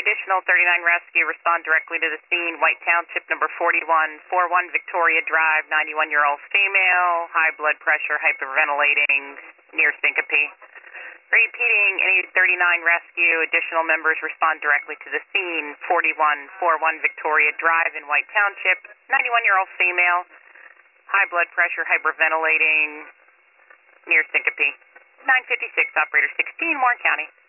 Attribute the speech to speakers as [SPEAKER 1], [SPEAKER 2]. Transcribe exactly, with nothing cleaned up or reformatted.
[SPEAKER 1] additional thirty-nine rescue, respond directly to the scene. White Township, number forty-one forty-one Victoria Drive, ninety-one-year-old female, high blood pressure, hyperventilating, near syncope. Repeating, any thirty-nine rescue, additional members respond directly to the scene. forty-one forty-one Victoria Drive in White Township, ninety-one-year-old female, high blood pressure, hyperventilating, near syncope. nine fifty-six, operator sixteen, Warren County.